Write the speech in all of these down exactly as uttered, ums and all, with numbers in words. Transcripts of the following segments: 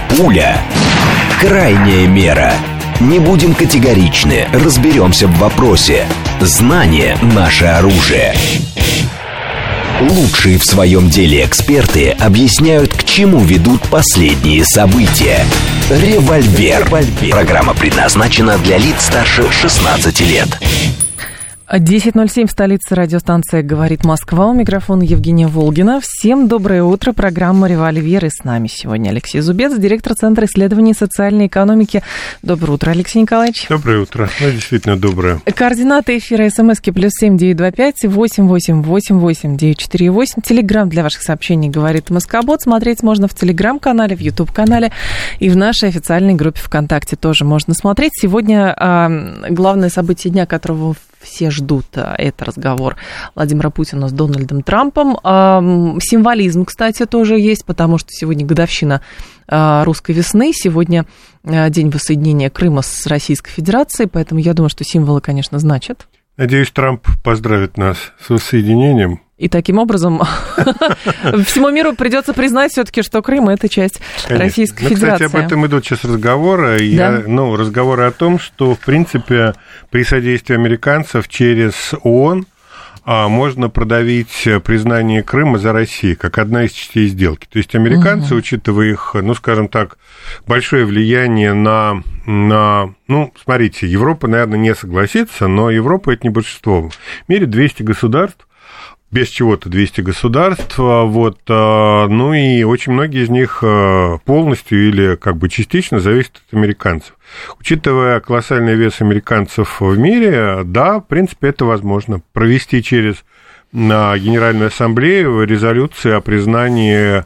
Пуля. Крайняя мера. Не будем категоричны, разберемся в вопросе. Знание – наше оружие. Лучшие в своем деле эксперты объясняют, к чему ведут последние события. Револьвер. Программа предназначена для лиц старше шестнадцати лет. десять ноль семь в столице, радиостанция «Говорит Москва». У микрофона Евгения Волгина. Всем доброе утро. Программа «Револьвер». И с нами сегодня Алексей Зубец, директор Центра исследований социальной экономики. Доброе утро, Алексей Николаевич. Доброе утро. Ну, действительно, доброе. Координаты эфира СМСки плюс семь девять два пять восемь восемь восемь восемь девять четыре восемь. Телеграм для ваших сообщений «Говорит Москобот». Смотреть можно в Телеграм-канале, в Ютуб-канале и в нашей официальной группе ВКонтакте тоже можно смотреть. Сегодня а, главное событие дня, которого все ждут, это разговор Владимира Путина с Дональдом Трампом. Символизм, кстати, тоже есть, потому что сегодня годовщина русской весны, сегодня день воссоединения Крыма с Российской Федерацией, поэтому я думаю, что символы, конечно, значат. Надеюсь, Трамп поздравит нас с воссоединением. И таким образом всему миру придется признать все-таки, что Крым – это часть Конечно. Российской ну, Федерации. Кстати, об этом идут сейчас разговоры. Да? Я, ну, разговоры о том, что, в принципе, при содействии американцев через ООН а, можно продавить признание Крыма за Россией, как одна из частей сделки. То есть американцы, угу. учитывая их, ну, скажем так, большое влияние на... на ну, смотрите, Европа, наверное, не согласится, но Европа – это не большинство. В мире двести государств, без чего-то двести государств, вот, ну и очень многие из них полностью или как бы частично зависят от американцев. Учитывая колоссальный вес американцев в мире, да, в принципе, это возможно. Провести через Генеральную Ассамблею резолюции о признании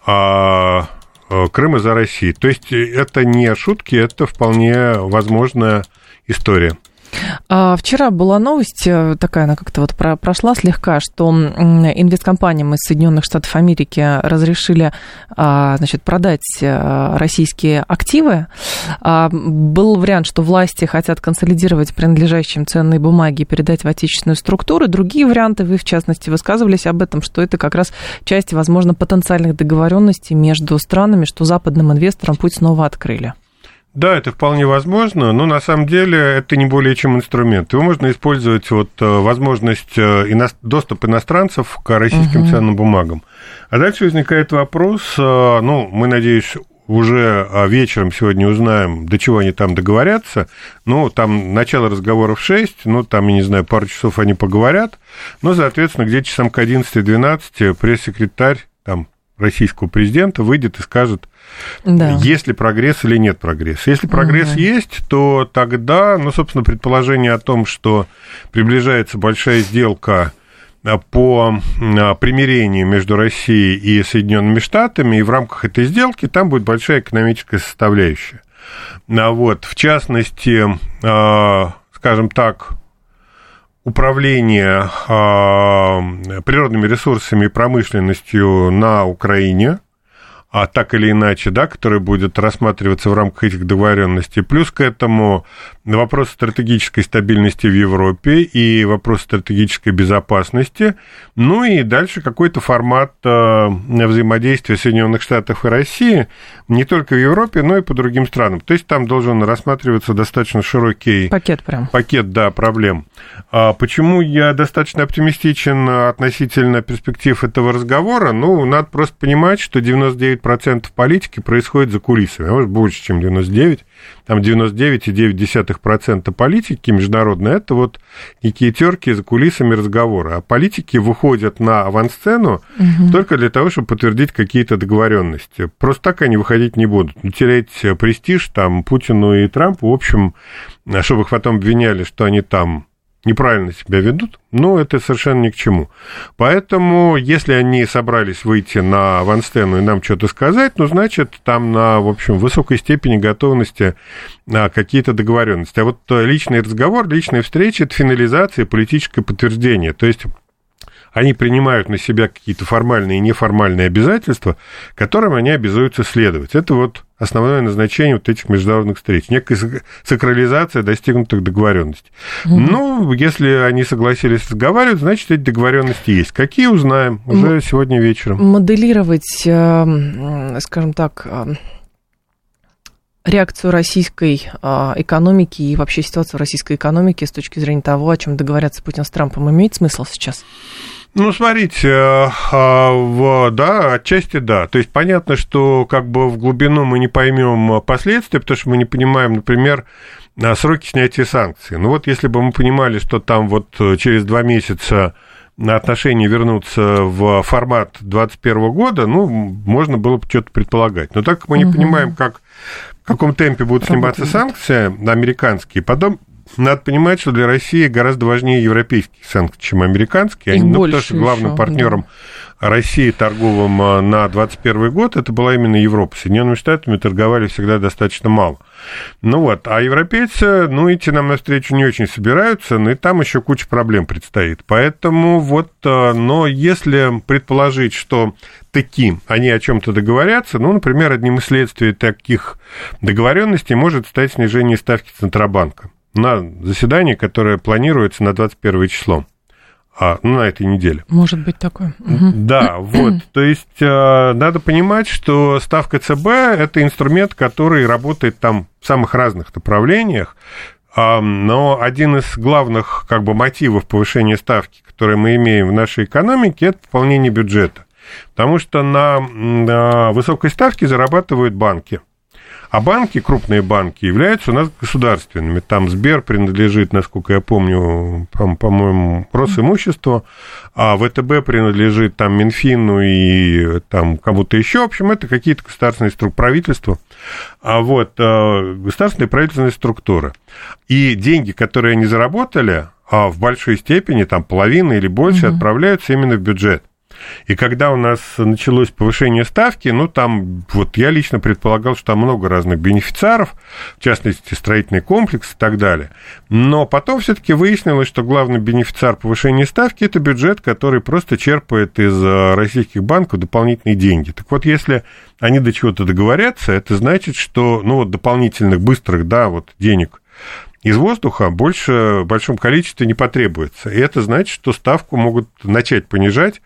Крыма за Россию. То есть это не шутки, это вполне возможная история. Вчера была новость такая, она как-то вот прошла слегка, что инвесткомпаниям из Соединенных Штатов Америки разрешили, значит, продать российские активы. Был вариант, что власти хотят консолидировать принадлежащие им ценные бумаги и передать в отечественную структуру. Другие варианты, вы в частности высказывались об этом, что это как раз часть, возможно, потенциальных договоренностей между странами, что западным инвесторам путь снова открыли. Да, это вполне возможно, но на самом деле это не более чем инструмент. Его можно использовать вот возможность ино... доступа иностранцев к российским uh-huh. ценным бумагам. А дальше возникает вопрос, ну, мы, надеюсь, уже вечером сегодня узнаем, до чего они там договорятся. Ну, там начало разговоров в шесть, ну, там, я не знаю, пару часов они поговорят. Но, соответственно, где-то часам к одиннадцати-двенадцати пресс-секретарь там российского президента выйдет и скажет, да. есть ли прогресс или нет прогресса. Если прогресс угу. есть, то тогда, ну, собственно, предположение о том, что приближается большая сделка по примирению между Россией и Соединенными Штатами, и в рамках этой сделки там будет большая экономическая составляющая. Вот, в частности, скажем так, управление э, природными ресурсами и промышленностью на Украине, а так или иначе, да, который будет рассматриваться в рамках этих договоренностей. Плюс к этому вопрос стратегической стабильности в Европе и вопрос стратегической безопасности. Ну и дальше какой-то формат э, взаимодействия Соединенных Штатов и России не только в Европе, но и по другим странам. То есть там должен рассматриваться достаточно широкий пакет, прям. пакет да, проблем. А почему я достаточно оптимистичен относительно перспектив этого разговора? Ну, надо просто понимать, что девяносто девять процентов политики происходит за кулисами, а может больше, чем девяносто девять процентов. Там девяносто девять целых девять десятых процента политики международной, это вот некие терки за кулисами разговора. А политики выходят на авансцену угу. только для того, чтобы подтвердить какие-то договоренности. Просто так они выходить не будут. Не терять престиж там Путину и Трампу, в общем, чтобы их потом обвиняли, что они там неправильно себя ведут, но это совершенно ни к чему. Поэтому, если они собрались выйти на авансцену и нам что-то сказать, ну, значит, там на, в общем, высокой степени готовности какие-то договоренности. А вот личный разговор, личная встреча – это финализация, политическое подтверждение. То есть они принимают на себя какие-то формальные и неформальные обязательства, которым они обязуются следовать. Это вот основное назначение вот этих международных встреч. Некая сакрализация достигнутых договоренностей. Mm-hmm. Ну, если они согласились разговаривать, значит, эти договоренности есть. Какие, узнаем уже mm-hmm. сегодня вечером. Моделировать, скажем так, реакцию российской а, экономики и вообще ситуацию российской экономики с точки зрения того, о чем договорятся Путин с Трампом, имеет смысл сейчас? Ну, смотрите, да, отчасти да. То есть понятно, что как бы в глубину мы не поймем последствия, потому что мы не понимаем, например, сроки снятия санкций. Ну вот если бы мы понимали, что там вот через два месяца отношения вернутся в формат двадцать первого года, ну, можно было бы что-то предполагать. Но так как мы не угу. понимаем, как, в каком темпе будут сниматься санкции американские, потом надо понимать, что для России гораздо важнее европейские санкции, чем американские. Они, ну, потому что главным еще, партнером да. России торговым на двадцать первый год это была именно Европа. С Соединенными Штатами торговали всегда достаточно мало. Ну вот, а европейцы, ну, идти нам навстречу не очень собираются, но и там еще куча проблем предстоит. Поэтому вот, но если предположить, что таки они о чем-то договорятся, ну, например, одним из следствий таких договоренностей может стать снижение ставки Центробанка на заседание, которое планируется на двадцать первое число, а, ну, на этой неделе. Может быть такое. Угу. Да, вот, то есть э, надо понимать, что ставка ЦБ – это инструмент, который работает там в самых разных направлениях, э, но один из главных, как бы, мотивов повышения ставки, которые мы имеем в нашей экономике, это пополнение бюджета, потому что на, на высокой ставке зарабатывают банки. А банки, крупные банки, являются у нас государственными. Там Сбер принадлежит, насколько я помню, по-моему, Росимуществу, а ВТБ принадлежит там Минфину и там кому-то еще. В общем, это какие-то государственные структуры, правительства. А вот государственные правительственные структуры. И деньги, которые они заработали, в большой степени, там половина или больше, угу. отправляются именно в бюджет. И когда у нас началось повышение ставки, ну, там, вот я лично предполагал, что там много разных бенефициаров, в частности, строительный комплекс и так далее. Но потом все-таки выяснилось, что главный бенефициар повышения ставки – это бюджет, который просто черпает из российских банков дополнительные деньги. Так вот, если они до чего-то договорятся, это значит, что, ну, вот дополнительных, быстрых, да, вот денег из воздуха больше в большом количестве не потребуется. И это значит, что ставку могут начать понижать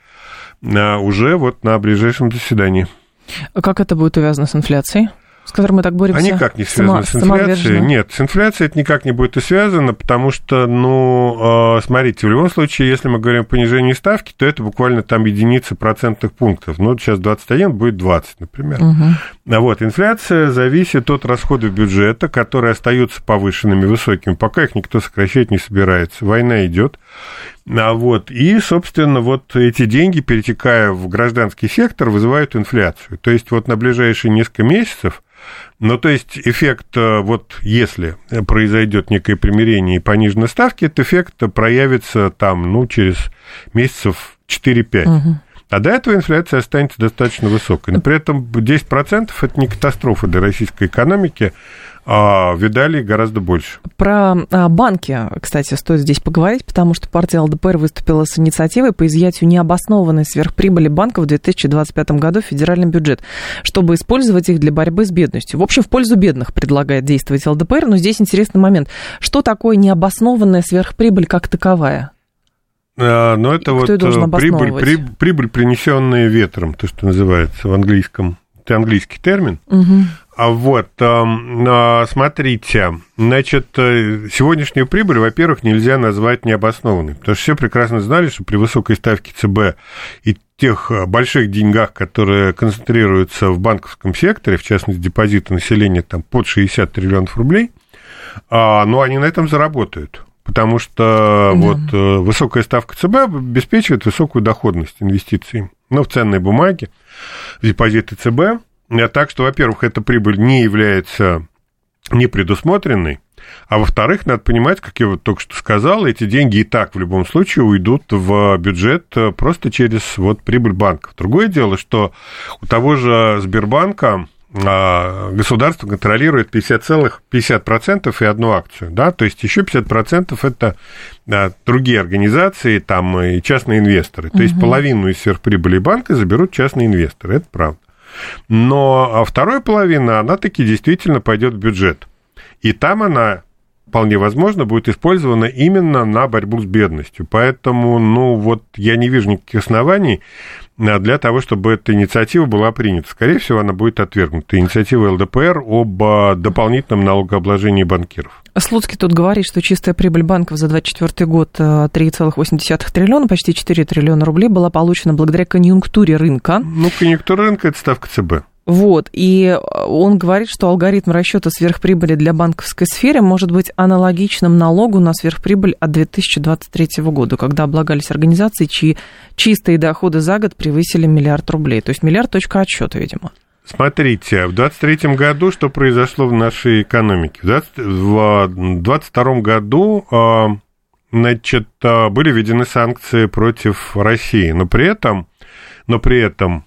уже вот на ближайшем заседании. Как это будет увязано с инфляцией, с которой мы так боремся? А никак не связано Само, с инфляцией. Нет, с инфляцией это никак не будет и связано, потому что, ну, смотрите, в любом случае, если мы говорим о понижении ставки, то это буквально там единицы процентных пунктов. Ну, сейчас двадцать один, будет двадцать, например. Угу. А вот инфляция зависит от расходов бюджета, которые остаются повышенными, высокими, пока их никто сокращать не собирается. Война идет. А вот, и, собственно, вот эти деньги, перетекая в гражданский сектор, вызывают инфляцию. То есть вот на ближайшие несколько месяцев, ну, то есть эффект, вот если произойдет некое примирение и пониженные ставки, этот эффект проявится там, ну, через месяцев четыре-пять. Угу. А до этого инфляция останется достаточно высокой. Но при этом десять процентов это не катастрофа для российской экономики, а видали гораздо больше. Про банки, кстати, стоит здесь поговорить, потому что партия ЛДПР выступила с инициативой по изъятию необоснованной сверхприбыли банков в две тысячи двадцать пятом году в федеральный бюджет, чтобы использовать их для борьбы с бедностью. В общем, в пользу бедных предлагает действовать ЛДПР, но здесь интересный момент. Что такое необоснованная сверхприбыль как таковая? А, ну, это вот прибыль, прибыль, прибыль, принесенная ветром, то, что называется в английском. Это английский термин. Угу. А вот, смотрите, значит, сегодняшнюю прибыль, во-первых, нельзя назвать необоснованной, потому что все прекрасно знали, что при высокой ставке ЦБ и тех больших деньгах, которые концентрируются в банковском секторе, в частности, депозиты населения там под шестьдесят триллионов рублей, ну, они на этом заработают. Потому что да. вот высокая ставка ЦБ обеспечивает высокую доходность инвестиций, ну, в ценные бумаги, в депозиты ЦБ. Так что, во-первых, эта прибыль не является непредусмотренной, а во-вторых, надо понимать, как я вот только что сказал, эти деньги и так в любом случае уйдут в бюджет просто через вот прибыль банков. Другое дело, что у того же Сбербанка государство контролирует пятьдесят целых пятьдесят процентов и одну акцию, да, то есть еще пятьдесят процентов это да, другие организации, там и частные инвесторы, то угу. есть половину из сверхприбыли банка заберут частные инвесторы, это правда. Но вторая половина, она таки действительно пойдет в бюджет, и там она вполне возможно будет использована именно на борьбу с бедностью, поэтому, ну, вот я не вижу никаких оснований для того, чтобы эта инициатива была принята. Скорее всего, она будет отвергнута. Инициатива эл дэ пэ эр об дополнительном налогообложении банкиров. Слуцкий тут говорит, что чистая прибыль банков за двадцать четвёртый год три целых восемь десятых триллиона, почти четыре триллиона рублей, была получена благодаря конъюнктуре рынка. Ну, конъюнктура рынка – это ставка цэ бэ. Вот, и он говорит, что алгоритм расчета сверхприбыли для банковской сферы может быть аналогичным налогу на сверхприбыль от две тысячи двадцать третьего года, когда облагались организации, чьи чистые доходы за год превысили миллиард рублей. То есть миллиард точка отсчета, видимо. Смотрите, в двадцать третьем году что произошло в нашей экономике? В двадцать втором году, значит, были введены санкции против России, но при этом, но при этом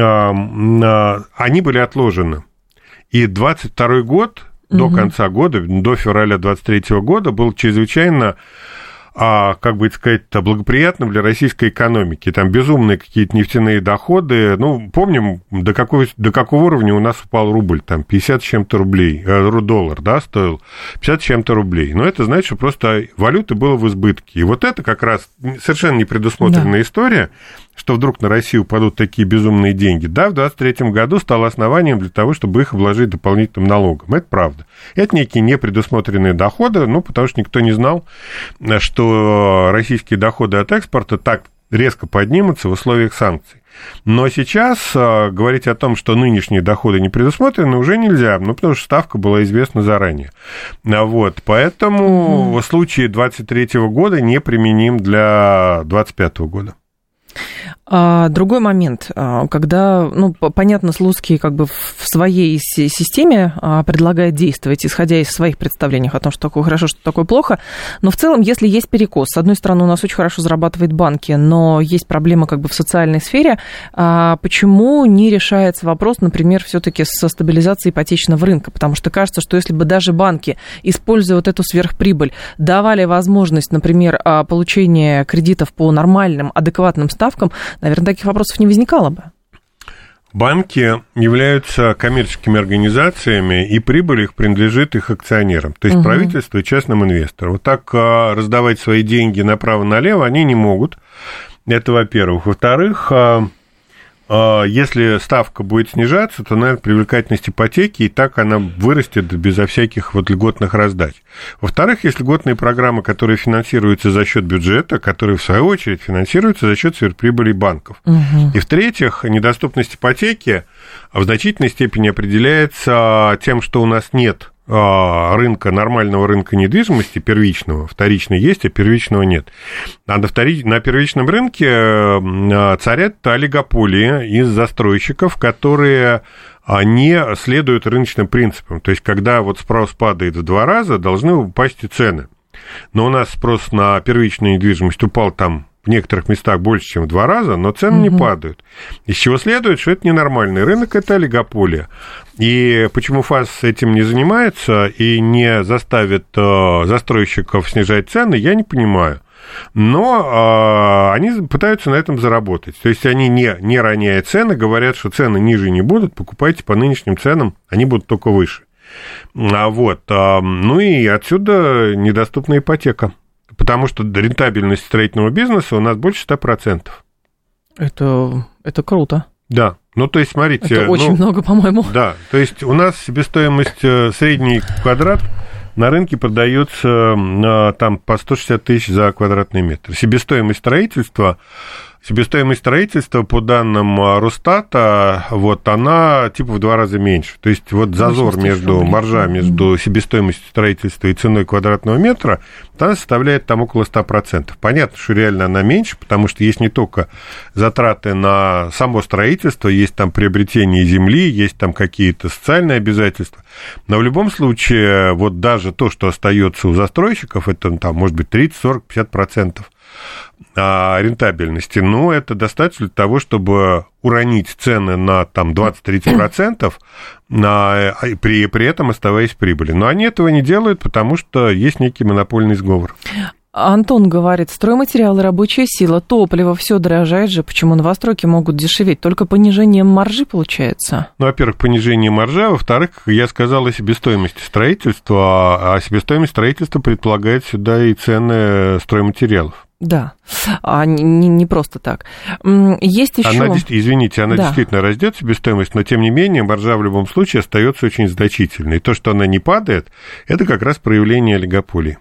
они были отложены. И двадцать второй год, угу. до конца года, до февраля двадцать третьего года, был чрезвычайно, как бы сказать, благоприятным для российской экономики. Там безумные какие-то нефтяные доходы. Ну, помним, до, какой, до какого уровня у нас упал рубль. Там пятьдесят с чем-то рублей, доллар, да, стоил пятьдесят с чем-то рублей. Но это значит, что просто валюты было в избытке. И вот это как раз совершенно непредусмотренная да. история, что вдруг на Россию упадут такие безумные деньги. Да, в двадцать третьем году стало основанием для того, чтобы их обложить дополнительным налогом. Это правда. Это некие непредусмотренные доходы, ну, потому что никто не знал, что российские доходы от экспорта так резко поднимутся в условиях санкций. Но сейчас а, говорить о том, что нынешние доходы не предусмотрены, уже нельзя, ну, потому что ставка была известна заранее. Вот, поэтому mm-hmm. случай двадцать третьего года не применим для двадцать пятого года. Другой момент, когда, ну, понятно, Слуцкий как бы в своей системе предлагает действовать, исходя из своих представлений о том, что такое хорошо, что такое плохо, но в целом, если есть перекос, с одной стороны, у нас очень хорошо зарабатывают банки, но есть проблема как бы в социальной сфере, почему не решается вопрос, например, все-таки со стабилизацией ипотечного рынка, потому что кажется, что если бы даже банки, используя вот эту сверхприбыль, давали возможность, например, получения кредитов по нормальным, адекватным ставкам, наверное, таких вопросов не возникало бы. Банки являются коммерческими организациями, и прибыль их принадлежит их акционерам, то есть угу. правительству и частным инвесторам. Вот так раздавать свои деньги направо-налево они не могут. Это, во-первых. Во-вторых, если ставка будет снижаться, то, наверное, привлекательность ипотеки, и так она вырастет безо всяких вот льготных раздач. Во-вторых, есть льготные программы, которые финансируются за счет бюджета, которые, в свою очередь, финансируются за счет сверхприбыли банков. Угу. И, в-третьих, недоступность ипотеки в значительной степени определяется тем, что у нас нет рынка, нормального рынка недвижимости, первичного, вторичный есть, а первичного нет. А на, втори... на первичном рынке царят олигополии из застройщиков, которые не следуют рыночным принципам. То есть, когда вот спрос падает в два раза, должны упасть и цены. Но у нас спрос на первичную недвижимость упал там в некоторых местах больше, чем в два раза, но цены угу. не падают. Из чего следует, что это ненормальный рынок, это олигополия. И почему ФАС этим не занимается и не заставит застройщиков снижать цены, я не понимаю. Но они пытаются на этом заработать. То есть они, не, не роняя цены, говорят, что цены ниже не будут, покупайте по нынешним ценам, они будут только выше. А вот. Ну и отсюда недоступна ипотека. Потому что рентабельность строительного бизнеса у нас больше ста процентов. Это, это круто. Да. Ну, то есть, смотрите... Это очень ну, много, по-моему. Да. То есть, у нас себестоимость средний квадрат на рынке продается там по сто шестьдесят тысяч за квадратный метр. Себестоимость строительства... Себестоимость строительства, по данным Росстата, вот, она типа в два раза меньше. То есть вот зазор между, маржа между себестоимостью строительства и ценой квадратного метра, она составляет там около ста процентов. Понятно, что реально она меньше, потому что есть не только затраты на само строительство, есть там приобретение земли, есть там какие-то социальные обязательства. Но в любом случае, вот даже то, что остается у застройщиков, это там может быть тридцать, сорок, пятьдесят процентов рентабельности, но это достаточно для того, чтобы уронить цены на там двадцать-тридцать процентов, на, при, при этом оставаясь в прибыли. Но они этого не делают, потому что есть некий монопольный сговор. Антон говорит, стройматериалы, рабочая сила, топливо, все дорожает же, почему новостройки могут дешеветь? Только понижением маржи получается? Ну, во-первых, понижение маржи, а во-вторых, я сказал о себестоимости строительства, а себестоимость строительства предполагает сюда и цены стройматериалов. Да, а не, не просто так. Есть еще... Она, извините, она да. действительно растет себестоимость, но тем не менее маржа в любом случае остается очень значительной. И то, что она не падает, это как раз проявление олигополии.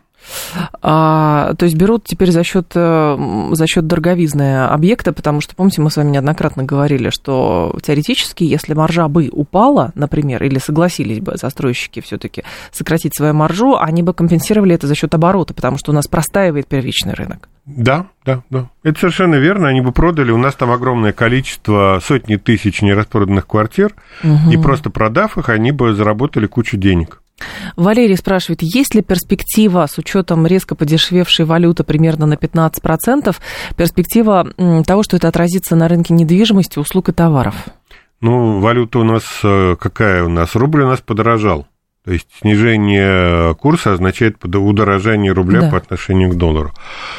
А, то есть берут теперь за счет, за счет дороговизны объекта, потому что, помните, мы с вами неоднократно говорили, что теоретически, если маржа бы упала, например, или согласились бы застройщики все-таки сократить свою маржу, они бы компенсировали это за счет оборота, потому что у нас простаивает первичный рынок. Да, да, да. Это совершенно верно. Они бы продали. У нас там огромное количество, сотни тысяч нераспроданных квартир, угу. и просто продав их, они бы заработали кучу денег. Валерий спрашивает, есть ли перспектива с учетом резко подешевевшей валюты примерно на пятнадцать процентов, перспектива того, что это отразится на рынке недвижимости, услуг и товаров? Ну, валюта у нас какая у нас? Рубль у нас подорожал. То есть снижение курса означает удорожание рубля да. по отношению к доллару.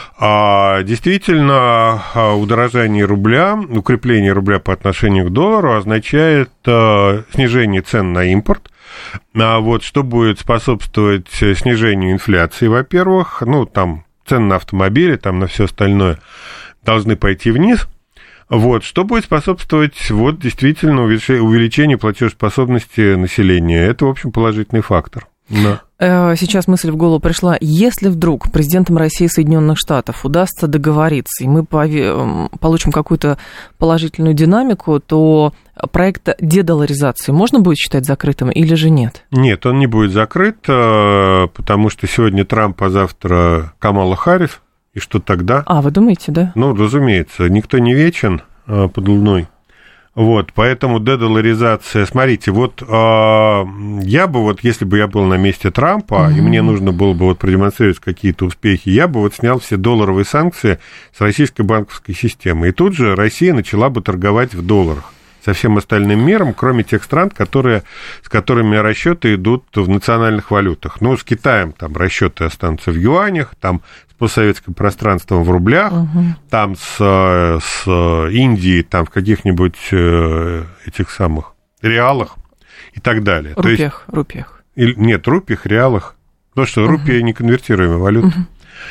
А действительно, удорожание рубля, укрепление рубля по отношению к доллару означает снижение цен на импорт. А вот что будет способствовать снижению инфляции, во-первых, ну, там цены на автомобили, там на все остальное должны пойти вниз. Вот, что будет способствовать вот, действительно увеличению платежеспособности населения. Это, в общем, положительный фактор. Да. Сейчас мысль в голову пришла. Если вдруг президентам России и Соединенных Штатов удастся договориться, и мы получим какую-то положительную динамику, то проект дедоларизации можно будет считать закрытым или же нет? Нет, он не будет закрыт, потому что сегодня Трамп, а завтра Камала Харрис. И что тогда? А, вы думаете, да? Ну, разумеется, никто не вечен а, под луной. Вот, поэтому дедоларизация... Смотрите, вот а, я бы, вот, если бы я был на месте Трампа, mm-hmm. и мне нужно было бы вот продемонстрировать какие-то успехи, я бы вот снял все долларовые санкции с российской банковской системы. И тут же Россия начала бы торговать в долларах со всем остальным миром, кроме тех стран, которые, с которыми расчеты идут в национальных валютах. Ну, с Китаем там расчеты останутся в юанях, там с постсоветским пространством в рублях, угу. там с, с Индией там в каких-нибудь этих самых реалах и так далее. Рупиях, То есть, рупиях. Нет, рупиях, реалах. Потому что угу. рупия неконвертируемая валюта. Угу.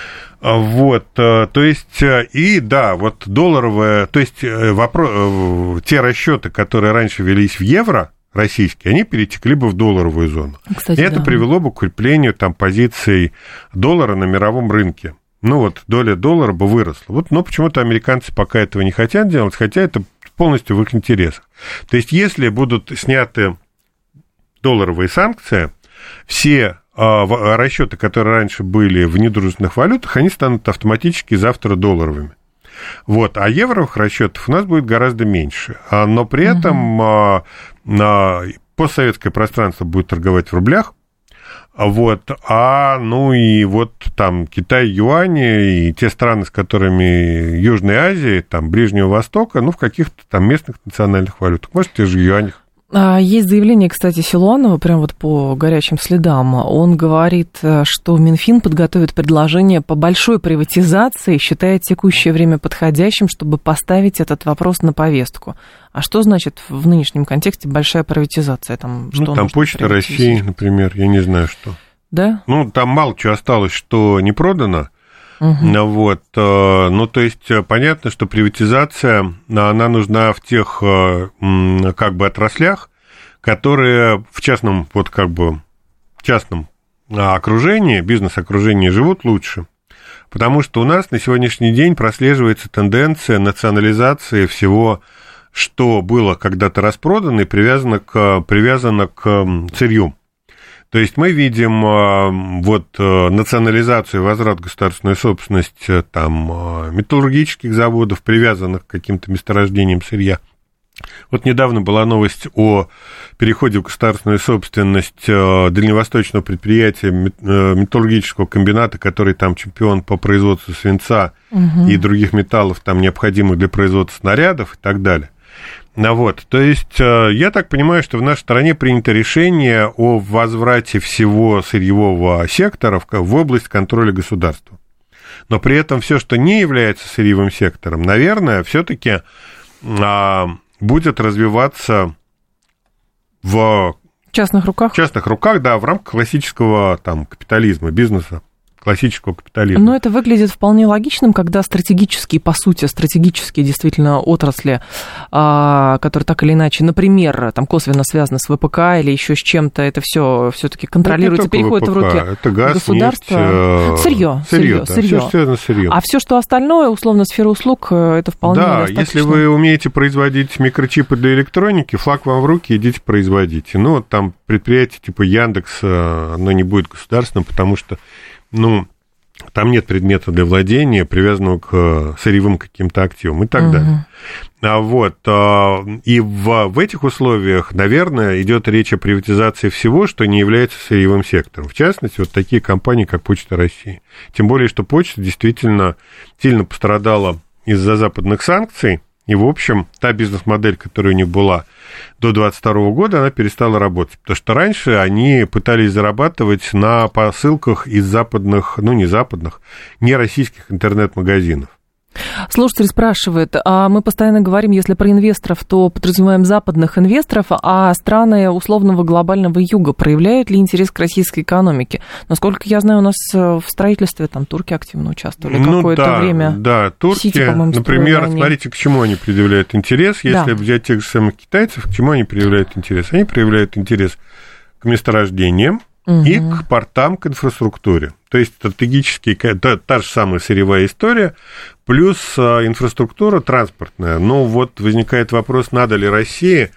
Вот, то есть, и да, вот долларовая, то есть вопрос, те расчеты, которые раньше велись в евро, российские, они перетекли бы в долларовую зону. Кстати, и это да. привело бы к укреплению там позиций доллара на мировом рынке. Ну вот, доля доллара бы выросла. Вот, но почему-то американцы пока этого не хотят делать, хотя это полностью в их интересах. То есть, если будут сняты долларовые санкции, все расчеты, которые раньше были в недружественных валютах, они станут автоматически завтра долларовыми. Вот, а евровых расчетов у нас будет гораздо меньше. Но при этом uh-huh. постсоветское пространство будет торговать в рублях. Вот, а ну и вот там Китай, юани и те страны, с которыми Южной Азии, там Ближнего Востока, ну в каких-то там местных национальных валютах, может, в тех же юанях. Есть заявление, кстати, Силуанова, прям вот по горячим следам. Он говорит, что Минфин подготовит предложение по большой приватизации, считает текущее время подходящим, чтобы поставить этот вопрос на повестку. А что значит в нынешнем контексте большая приватизация? Там, что ну, там Почта России, например, я не знаю, что. Да? Ну, там мало чего осталось, что не продано. Uh-huh. Вот, ну, то есть, понятно, что приватизация, она нужна в тех, как бы, отраслях, которые в частном, вот, как бы, частном окружении, бизнес-окружении живут лучше. Потому что у нас на сегодняшний день прослеживается тенденция национализации всего, что было когда-то распродано и привязано к, привязано к царью. То есть мы видим вот национализацию, возврат государственной собственности там, металлургических заводов, привязанных к каким-то месторождениям сырья. Вот недавно была новость о переходе в государственную собственность дальневосточного предприятия металлургического комбината, который там чемпион по производству свинца угу. и других металлов, там, необходимых для производства снарядов и так далее. Ну, вот, то есть, я так понимаю, что в нашей стране принято решение о возврате всего сырьевого сектора в область контроля государства. Но при этом все, что не является сырьевым сектором, наверное, все-таки будет развиваться в частных руках. В частных руках, да, в рамках классического там, капитализма, бизнеса. классического капитализма. Но это выглядит вполне логичным, когда стратегические, по сути, стратегические действительно отрасли, которые так или иначе, например, там косвенно связаны с ВПК или еще с чем-то, это все все-таки контролируется, переходит ВПК, в руки это газ, государства. Нефть, сырье, сырье, сырье, да, сырье. Все связано с сырьем. А все, что остальное, условно, сфера услуг, это вполне да, достаточно. Если вы умеете производить микрочипы для электроники, флаг вам в руки, идите производите. Ну, вот там предприятие типа Яндекса, оно не будет государственным, потому что, ну, там нет предмета для владения, привязанного к сырьевым каким-то активам и так uh-huh. далее. А вот, и в, в этих условиях, наверное, идет речь о приватизации всего, что не является сырьевым сектором. В частности, вот такие компании, как Почта России. Тем более, что Почта действительно сильно пострадала из-за западных санкций. И, в общем, та бизнес-модель, которая у них была до двадцать второго года, она перестала работать. Потому что раньше они пытались зарабатывать на посылках из западных, ну, не западных, не российских интернет-магазинов. Слушатель спрашивает, а мы постоянно говорим, если про инвесторов, то подразумеваем западных инвесторов, а страны условного глобального юга проявляют ли интерес к российской экономике? Насколько я знаю, у нас в строительстве там турки активно участвовали ну, какое-то да, время. Да, турки, Сити, например, смотрите, к чему они предъявляют интерес. Если да. взять тех же самых китайцев, к чему они проявляют интерес? Они проявляют интерес к месторождениям, угу. и к портам, к инфраструктуре. То есть стратегически та, та же самая сырьевая история, плюс инфраструктура транспортная. Но вот возникает вопрос, надо ли России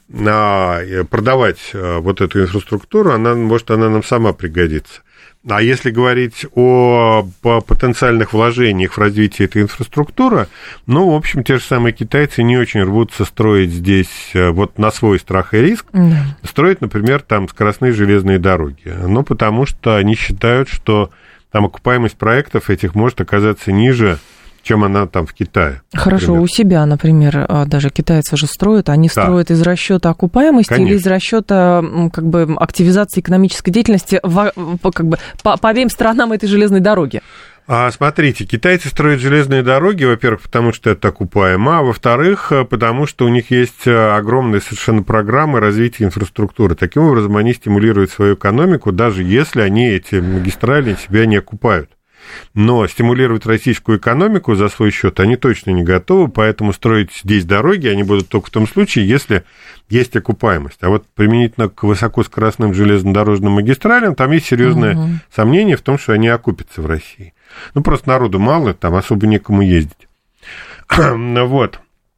продавать вот эту инфраструктуру, она, может, она нам сама пригодится. А если говорить о потенциальных вложениях в развитие этой инфраструктуры, ну, в общем, те же самые китайцы не очень рвутся строить здесь вот на свой страх и риск, да. строить, например, там скоростные железные дороги. Ну, потому что они считают, что там окупаемость проектов этих может оказаться ниже, чем она там в Китае. Хорошо, например. У себя, например, даже китайцы же строят, они да. строят из расчета окупаемости Конечно. Или из расчета как бы активизации экономической деятельности в, как бы, по, по обеим сторонам этой железной дороги? А, смотрите, китайцы строят железные дороги, во-первых, потому что это окупаемо, а во-вторых, потому что у них есть огромные совершенно программы развития инфраструктуры. Таким образом, они стимулируют свою экономику, даже если они эти магистрали себя не окупают. Но стимулировать российскую экономику за свой счет они точно не готовы, поэтому строить здесь дороги они будут только в том случае, если есть окупаемость. А вот применительно к высокоскоростным железнодорожным магистралям там есть серьезное угу. сомнение в том, что они окупятся в России. Ну, просто народу мало, там особо некому ездить. Вот.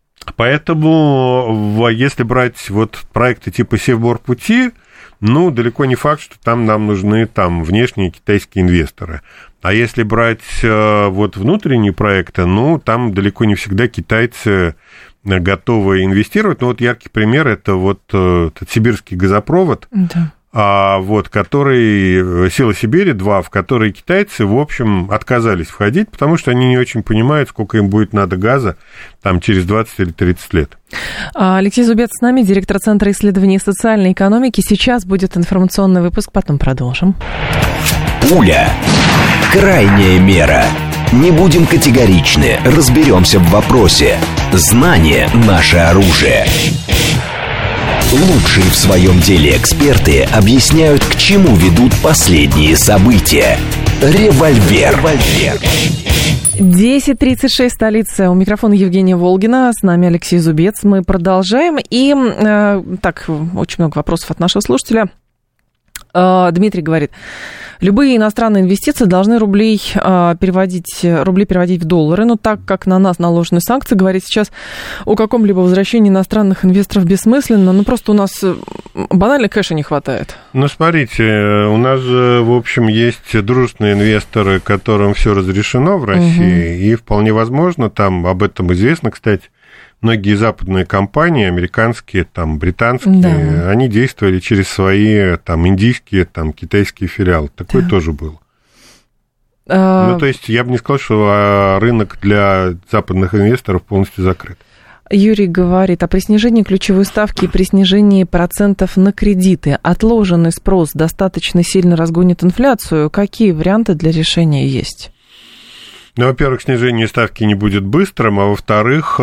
Поэтому, если брать вот проекты типа Севморпути, ну, далеко не факт, что там нам нужны там внешние китайские инвесторы. А если брать вот внутренние проекты, ну, там далеко не всегда китайцы готовы инвестировать. Ну, вот яркий пример – это вот этот сибирский газопровод, да. а, вот, который «Сила Сибири-два», в который китайцы, в общем, отказались входить, потому что они не очень понимают, сколько им будет надо газа там через двадцать или тридцать лет. Алексей Зубец с нами, директор Центра исследований социальной экономики. Сейчас будет информационный выпуск, потом продолжим. Пуля. Крайняя мера. Не будем категоричны, разберемся в вопросе. Знание – наше оружие. Лучшие в своем деле эксперты объясняют, к чему ведут последние события. Револьвер. десять тридцать шесть, столица. У микрофона Евгения Волгина. С нами Алексей Зубец. Мы продолжаем. И э, так, очень много вопросов от нашего слушателя. Э, Дмитрий говорит: любые иностранные инвестиции должны рублей, э, переводить, рубли переводить в доллары, но так как на нас наложены санкции, говорить сейчас о каком-либо возвращении иностранных инвесторов бессмысленно, ну просто у нас банально кэша не хватает. Ну, смотрите, у нас же, в общем, есть дружественные инвесторы, которым все разрешено в России, угу. и вполне возможно, там об этом известно, кстати, многие западные компании, американские, там, британские, да. они действовали через свои там, индийские, там, китайские филиалы. Такое да. тоже было. А... Ну, то есть, я бы не сказал, что рынок для западных инвесторов полностью закрыт. Юрий говорит, а при снижении ключевой ставки и при снижении процентов на кредиты отложенный спрос достаточно сильно разгонит инфляцию. Какие варианты для решения есть? Ну, во-первых, снижение ставки не будет быстрым, а во-вторых,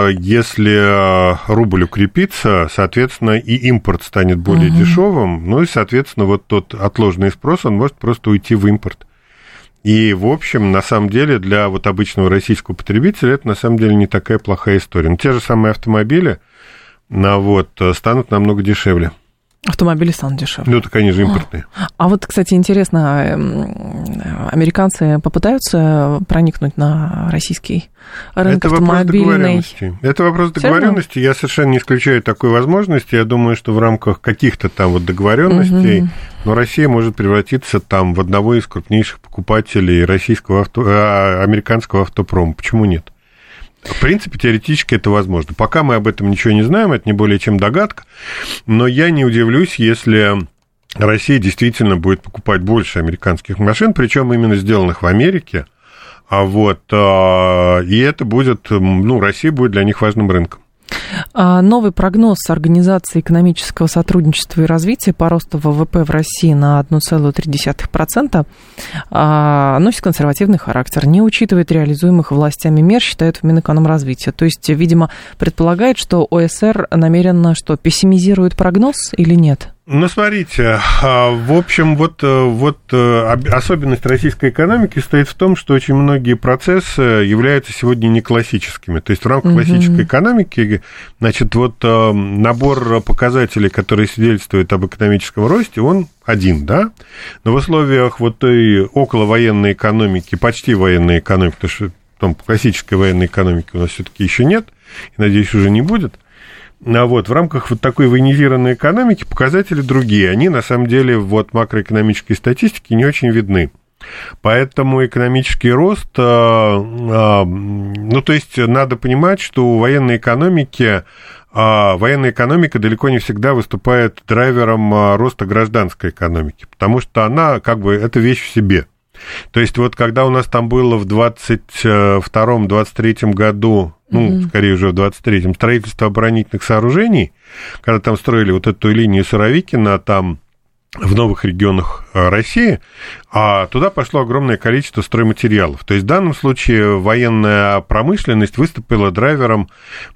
если рубль укрепится, соответственно, и импорт станет более угу. дешевым, ну и, соответственно, вот тот отложенный спрос, он может просто уйти в импорт. И, в общем, на самом деле, для вот обычного российского потребителя это, на самом деле, не такая плохая история. Но те же самые автомобили ну, вот, станут намного дешевле. Автомобили станут дешевле. Ну, это, конечно, импортные. А вот, кстати, интересно, американцы попытаются проникнуть на российский рынок это автомобильный? Вопрос договоренности. Это вопрос договоренности. Я совершенно не исключаю такой возможности. Я думаю, что в рамках каких-то там вот договоренностей, угу. но Россия может превратиться там в одного из крупнейших покупателей российского авто, американского автопрома. Почему нет? В принципе, теоретически это возможно. Пока мы об этом ничего не знаем, это не более чем догадка, но я не удивлюсь, если Россия действительно будет покупать больше американских машин, причем именно сделанных в Америке, а вот, и это будет, ну, Россия будет для них важным рынком. Новый прогноз Организации экономического сотрудничества и развития по росту ВВП в России на одна целая три десятых процента носит консервативный характер, не учитывает реализуемых властями мер, считает в Минэкономразвития. То есть, видимо, предполагает, что ОСР намеренно что, пессимизирует прогноз или нет? Ну, смотрите, в общем, вот, вот особенность российской экономики состоит в том, что очень многие процессы являются сегодня не классическими. То есть в рамках классической экономики, значит, вот набор показателей, которые свидетельствуют об экономическом росте, он один, да? Но в условиях вот той околовоенной экономики, почти военной экономики, потому что там классической военной экономики у нас все-таки еще нет, и, надеюсь, уже не будет. А вот в рамках вот такой военизированной экономики показатели другие. Они, на самом деле, вот макроэкономической статистике не очень видны. Поэтому экономический рост, ну, то есть надо понимать, что у военной экономики, военная экономика далеко не всегда выступает драйвером роста гражданской экономики, потому что она, как бы, это вещь в себе. То есть вот когда у нас там было в двадцать втором - двадцать третьем году, ну, mm-hmm. скорее уже в двадцать третьем, строительство оборонительных сооружений, когда там строили вот эту линию Суровикина, там в новых регионах России, а туда пошло огромное количество стройматериалов. То есть в данном случае военная промышленность выступила драйвером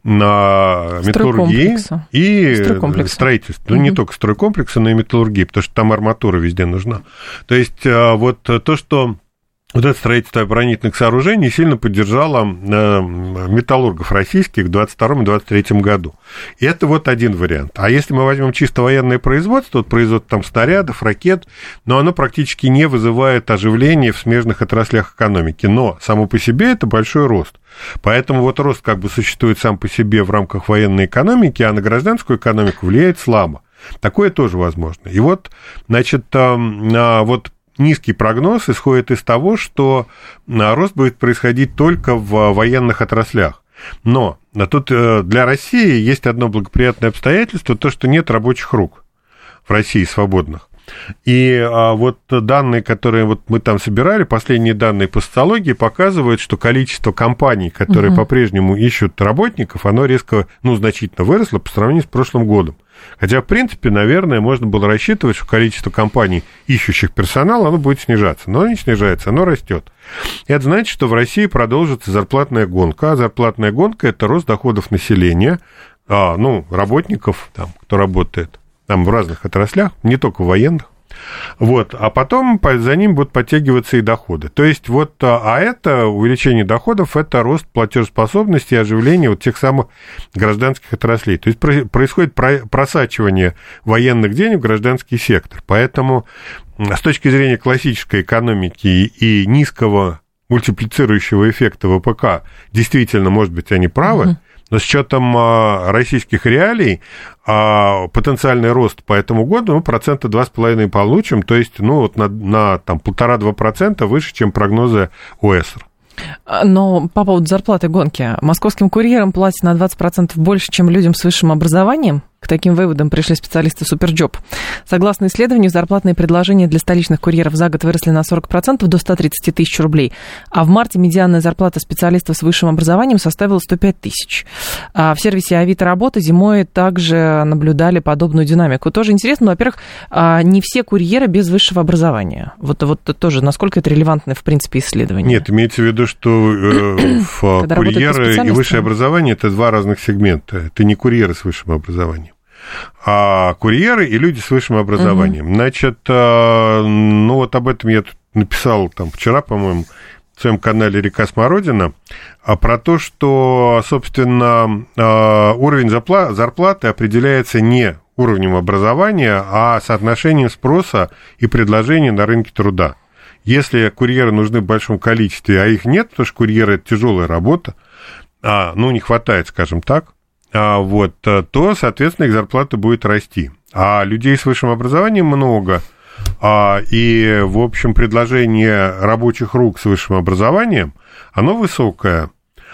на металлургии и строительстве. Ну, угу. не только стройкомплекса, но и металлургии, потому что там арматура везде нужна. То есть вот то, что... Вот это строительство оборонительных сооружений сильно поддержало металлургов российских в двадцать втором - двадцать третьем году. И это вот один вариант. А если мы возьмем чисто военное производство, вот производство там снарядов, ракет, но оно практически не вызывает оживления в смежных отраслях экономики. Но само по себе это большой рост. Поэтому вот рост как бы существует сам по себе в рамках военной экономики, а на гражданскую экономику влияет слабо. Такое тоже возможно. И вот, значит, вот... Низкий прогноз исходит из того, что рост будет происходить только в военных отраслях. Но тут для России есть одно благоприятное обстоятельство, то, что нет рабочих рук в России свободных. И вот данные, которые вот мы там собирали, последние данные по социологии показывают, что количество компаний, которые uh-huh. по-прежнему ищут работников, оно резко, ну, значительно выросло по сравнению с прошлым годом. Хотя, в принципе, наверное, можно было рассчитывать, что количество компаний, ищущих персонал, оно будет снижаться. Но оно не снижается, оно растет. И это значит, что в России продолжится зарплатная гонка. А зарплатная гонка – это рост доходов населения, а, ну, работников, там, кто работает там в разных отраслях, не только в военных. Вот, а потом за ним будут подтягиваться и доходы. То есть вот, а это увеличение доходов, это рост платежеспособности и оживление вот тех самых гражданских отраслей. То есть происходит просачивание военных денег в гражданский сектор. Поэтому с точки зрения классической экономики и низкого мультиплицирующего эффекта ВПК, действительно, может быть, они правы, mm-hmm. но с учетом российских реалий потенциальный рост по этому году, ну, процента два с половиной получим, то есть, ну, вот на, на там, полтора-два процента выше, чем прогнозы ОСР. Но по поводу зарплаты гонки. Московским курьерам платят на двадцать процентов больше, чем людям с высшим образованием. К таким выводам пришли специалисты Суперджоп. Согласно исследованию, зарплатные предложения для столичных курьеров за год выросли на сорок процентов до ста тридцати тысяч рублей. А в марте медианная зарплата специалистов с высшим образованием составила сто пять тысяч. А в сервисе Авито Работа зимой также наблюдали подобную динамику. Тоже интересно, но, во-первых, не все курьеры без высшего образования. Вот, вот тоже, насколько это релевантное, в принципе, исследование? Нет, имеется в виду, что э, курьеры и высшее образование – это два разных сегмента. Это не курьеры с высшим образованием, а курьеры и люди с высшим образованием. Uh-huh. Значит, ну вот об этом я тут написал там вчера, по-моему, в своем канале «Река Смородина», про то, что, собственно, уровень зарплаты определяется не уровнем образования, а соотношением спроса и предложения на рынке труда. Если курьеры нужны в большом количестве, а их нет, потому что курьеры – это тяжелая работа, а, ну, не хватает, скажем так, а, вот, то, соответственно, их зарплата будет расти. А людей с высшим образованием много, а, и, в общем, предложение рабочих рук с высшим образованием, оно высокое.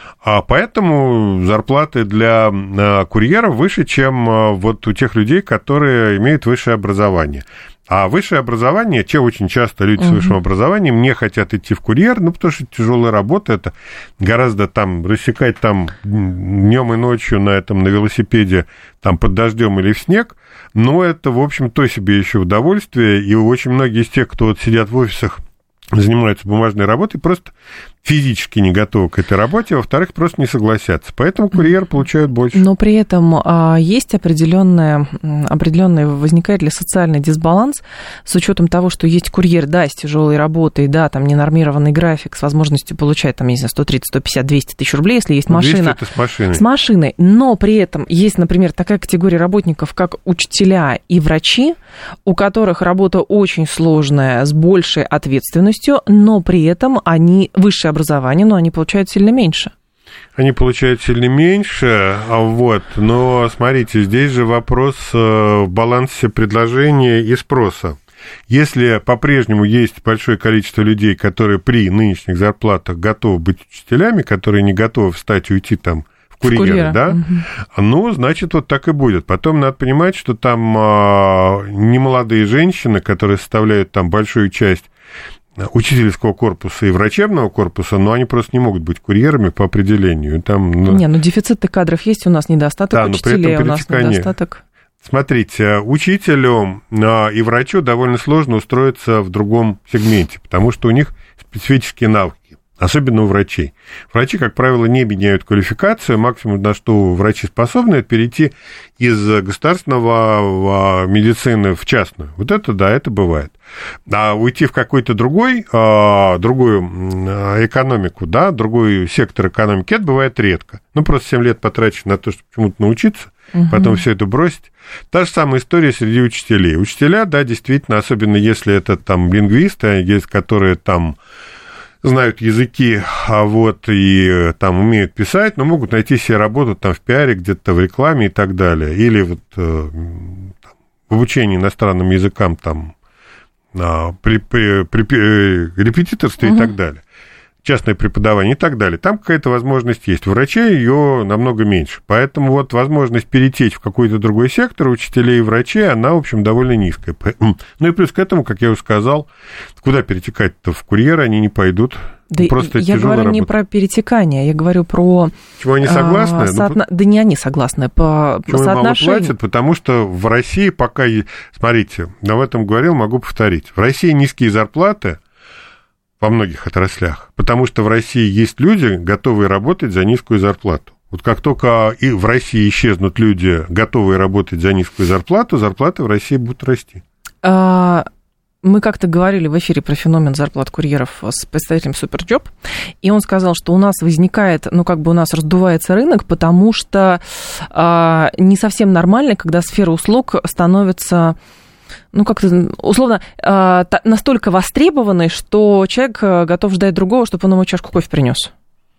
А поэтому зарплаты для а, курьеров выше, чем а, вот у тех людей, которые имеют высшее образование. А высшее образование, чем очень часто люди uh-huh. с высшим образованием не хотят идти в курьер, ну, потому что тяжелая работа, это гораздо там рассекать там днем и ночью на этом, на велосипеде, там под дождем или в снег, но это, в общем, то себе еще удовольствие, и очень многие из тех, кто вот сидят в офисах, занимаются бумажной работой, просто физически не готовы к этой работе, а во-вторых, просто не согласятся. Поэтому курьеры получают больше. Но при этом а, есть определенная, определенный, возникает ли социальный дисбаланс с учетом того, что есть курьер, да, с тяжелой работой, да, там ненормированный график с возможностью получать, там, не знаю, сто тридцать, сто пятьдесят, двести тысяч рублей, если есть машина. двести это с машиной. С машиной. Но при этом есть, например, такая категория работников, как учителя и врачи, у которых работа очень сложная, с большей ответственностью, но при этом они высшее образование, но они получают сильно меньше. Они получают сильно меньше, вот, но смотрите, здесь же вопрос в балансе предложения и спроса. Если по-прежнему есть большое количество людей, которые при нынешних зарплатах готовы быть учителями, которые не готовы встать и уйти там в курьеры, в курьера. Да, угу. Ну, значит, вот так и будет. Потом надо понимать, что там а, немолодые женщины, которые составляют там большую часть учительского корпуса и врачебного корпуса, но они просто не могут быть курьерами по определению. Там, ну... Не, ну дефицит кадров есть, у нас недостаток да, учителей, у нас недостаток... Смотрите, учителю и врачу довольно сложно устроиться в другом сегменте, потому что у них специфические навыки. Особенно у врачей. Врачи, как правило, не меняют квалификацию. Максимум, на что врачи способны, это перейти из государственного медицины в частную. Вот это, да, это бывает. А уйти в какой-то другой, другую экономику, да, другой сектор экономики, это бывает редко. Ну, просто семь лет потрачить на то, чтобы чему-то научиться, угу. Потом все это бросить. Та же самая история среди учителей. Учителя, да, действительно, особенно если это там лингвисты, есть которые там знают языки, а вот и там умеют писать, но могут найти себе работу там в пиаре, где-то в рекламе и так далее. Или вот там, в обучении иностранным языкам там при, при, при репетиторстве угу. и так далее. Частное преподавание и так далее. Там какая-то возможность есть. У врачей ее намного меньше. Поэтому вот возможность перетечь в какой-то другой сектор учителей и врачей, она, в общем, довольно низкая. Ну и плюс к этому, как я уже сказал, куда перетекать-то? В курьеры они не пойдут. Да просто я говорю работа. Не про перетекание, я говорю про... Чего они согласны? А, соотно... ну, да не они согласны, по, по соотношению. Мало платят, потому что в России пока... Смотрите, я об этом говорил, могу повторить. В России низкие зарплаты во многих отраслях, потому что в России есть люди, готовые работать за низкую зарплату. Вот как только и в России исчезнут люди, готовые работать за низкую зарплату, зарплаты в России будут расти. А... Мы как-то говорили в эфире про феномен зарплат курьеров с представителем Суперджоп, и он сказал, что у нас возникает, ну, как бы у нас раздувается рынок, потому что а, не совсем нормально, когда сфера услуг становится, ну, как-то, условно, а, та, настолько востребованной, что человек готов ждать другого, чтобы он ему чашку кофе принес.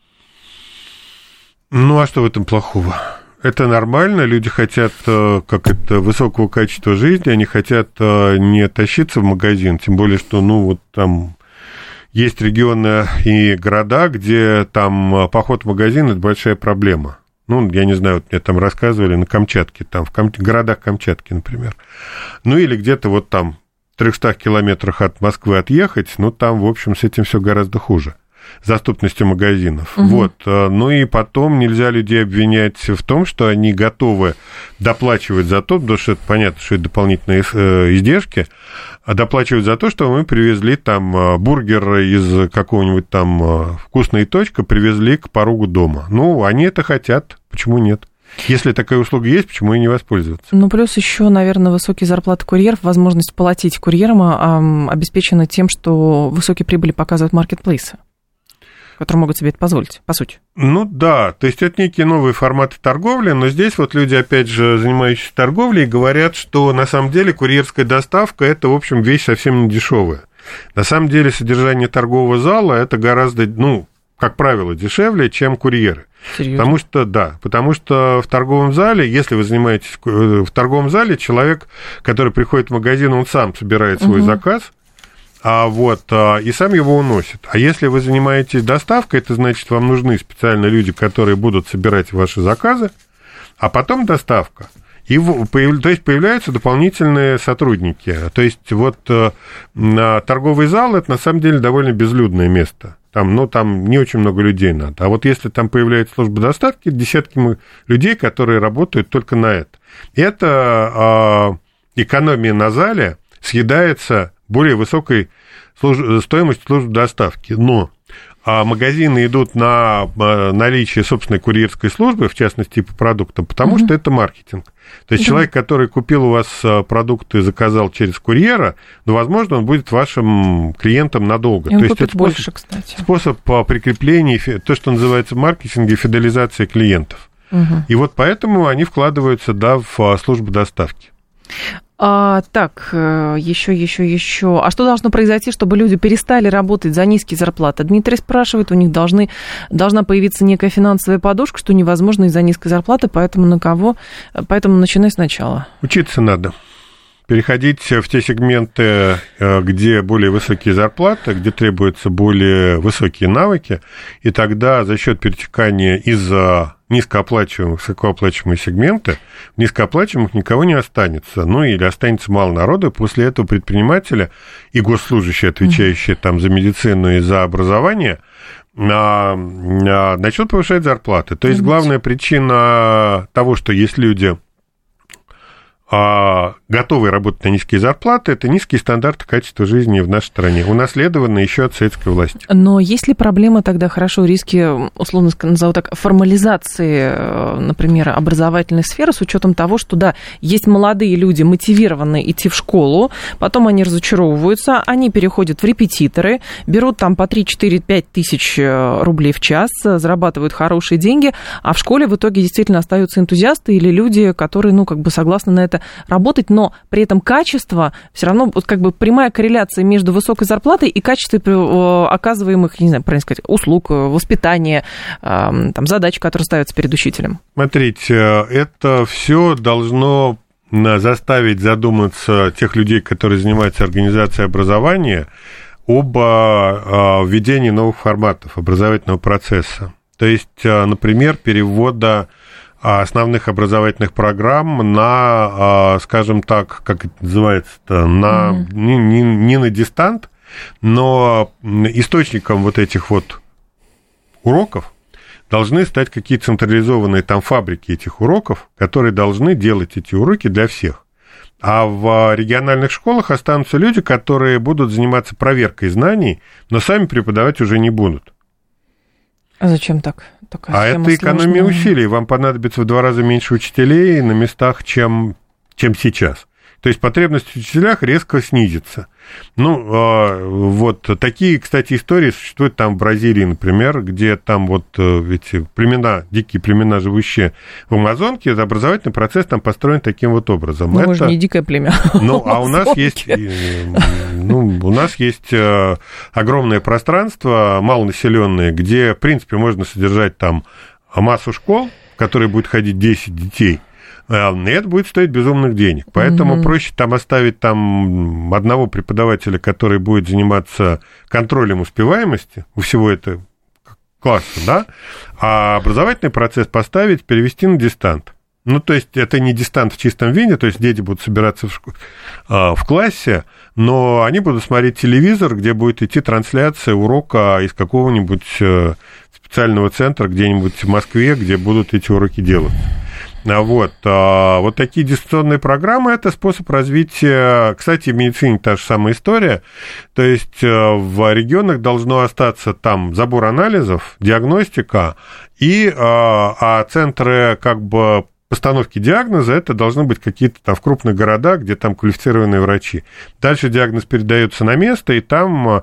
Ну, а что в этом плохого? Это нормально, люди хотят, как это, высокого качества жизни, они хотят не тащиться в магазин, тем более, что, ну, вот там есть регионы и города, где там поход в магазин – это большая проблема. Ну, я не знаю, вот мне там рассказывали на Камчатке, там, в Кам... городах Камчатки, например. Ну, или где-то вот там в трехстах километрах от Москвы отъехать, ну, там, в общем, с этим все гораздо хуже. С доступностью магазинов. Угу. Вот. Ну и потом нельзя людей обвинять в том, что они готовы доплачивать за то, потому что это понятно, что это дополнительные издержки, а доплачивать за то, что мы привезли там бургер из какого-нибудь там «Вкусная точка», привезли к порогу дома. Ну, они это хотят, почему нет? Если такая услуга есть, почему и не воспользоваться? Ну, плюс еще, наверное, высокие зарплаты курьеров, возможность платить курьерам а, обеспечена тем, что высокие прибыли показывают маркетплейсы, которые могут себе это позволить, по сути. Ну да, то есть это некие новые форматы торговли, но здесь вот люди, опять же, занимающиеся торговлей, говорят, что на самом деле курьерская доставка – это, в общем, вещь совсем не дешевая. На самом деле содержание торгового зала – это гораздо, ну, как правило, дешевле, чем курьеры. Серьезно? Потому что, да, потому что в торговом зале, если вы занимаетесь в торговом зале, человек, который приходит в магазин, он сам собирает свой угу. заказ, а вот, и сам его уносит. А если вы занимаетесь доставкой, это значит, вам нужны специально люди, которые будут собирать ваши заказы, а потом доставка. И, то есть появляются дополнительные сотрудники. То есть вот торговый зал – это на самом деле довольно безлюдное место. Там, ну, там не очень много людей надо. А вот если там появляется служба доставки, десятки людей, которые работают только на это. Это э, экономия на зале съедается более высокой служ... стоимостью службы доставки. Но а магазины идут на наличие собственной курьерской службы, в частности, по продуктам, потому mm-hmm. что это маркетинг. То есть mm-hmm. человек, который купил у вас продукты и заказал через курьера, ну, возможно, он будет вашим клиентом надолго. И он то купит есть это больше, способ, кстати. Способ прикрепления, то, что называется в маркетинге, фиделизация клиентов. Mm-hmm. И вот поэтому они вкладываются, да, в службу доставки. А, так, еще, еще, еще. А что должно произойти, чтобы люди перестали работать за низкие зарплаты? Дмитрий спрашивает, у них должны, должна появиться некая финансовая подушка, что невозможно из-за низкой зарплаты, поэтому на кого? Поэтому начинай сначала. Учиться надо. Переходить в те сегменты, где более высокие зарплаты, где требуются более высокие навыки, и тогда за счет перетекания из низкооплачиваемых, высокооплачиваемые сегменты, в низкооплачиваемых никого не останется, ну или останется мало народа, после этого предприниматели и госслужащие, отвечающие mm-hmm. там за медицину и за образование, начнут повышать зарплаты. То есть mm-hmm. главная причина того, что есть люди, готовые работать на низкие зарплаты, это низкие стандарты качества жизни в нашей стране, унаследованные еще от советской власти. Но есть ли проблема тогда, хорошо, риски, условно назову так, формализации, например, образовательной сферы, с учетом того, что, да, есть молодые люди, мотивированные идти в школу, потом они разочаровываются, они переходят в репетиторы, берут там по три, четыре, пять тысяч рублей в час, зарабатывают хорошие деньги, а в школе в итоге действительно остаются энтузиасты или люди, которые, ну, как бы согласны на это работать, но при этом качество, все равно вот как бы прямая корреляция между высокой зарплатой и качеством оказываемых, не знаю, правильно сказать, услуг, воспитания, там, задач, которые ставятся перед учителем. Смотрите, это все должно заставить задуматься тех людей, которые занимаются организацией образования, об введении новых форматов образовательного процесса. То есть, например, перевода основных образовательных программ на, скажем так, как это называется-то, на, mm-hmm. не, не, не на дистант, но источником вот этих вот уроков должны стать какие-то централизованные там фабрики этих уроков, которые должны делать эти уроки для всех. А в региональных школах останутся люди, которые будут заниматься проверкой знаний, но сами преподавать уже не будут. А зачем так? Такая а это экономия сложная. Усилий. Вам понадобится в два раза меньше учителей на местах, чем, чем сейчас. То есть потребность в учителях резко снизится. Ну, вот такие, кстати, истории существуют там в Бразилии, например, где там вот эти племена, дикие племена, живущие в Амазонке, образовательный процесс там построен таким вот образом. Ну, это... мы же не дикое племя. Ну, а у нас есть, ну, у нас есть огромное пространство, малонаселенное, где, в принципе, можно содержать там массу школ, в которые будет ходить десять детей. И это будет стоить безумных денег. Поэтому mm-hmm. проще там оставить там одного преподавателя, который будет заниматься контролем успеваемости у всего этого класса, да, а образовательный процесс поставить, перевести на дистант. Ну, то есть это не дистант в чистом виде, то есть дети будут собираться в, школ... в классе, но они будут смотреть телевизор, где будет идти трансляция урока из какого-нибудь специального центра где-нибудь в Москве, где будут эти уроки делать. Вот. Вот такие дистанционные программы – это способ развития. Кстати, в медицине та же самая история. То есть в регионах должно остаться там забор анализов, диагностика, и, а центры как бы постановки диагноза, это должны быть какие-то там в крупных городах, где там квалифицированные врачи. Дальше диагноз передается на место, и там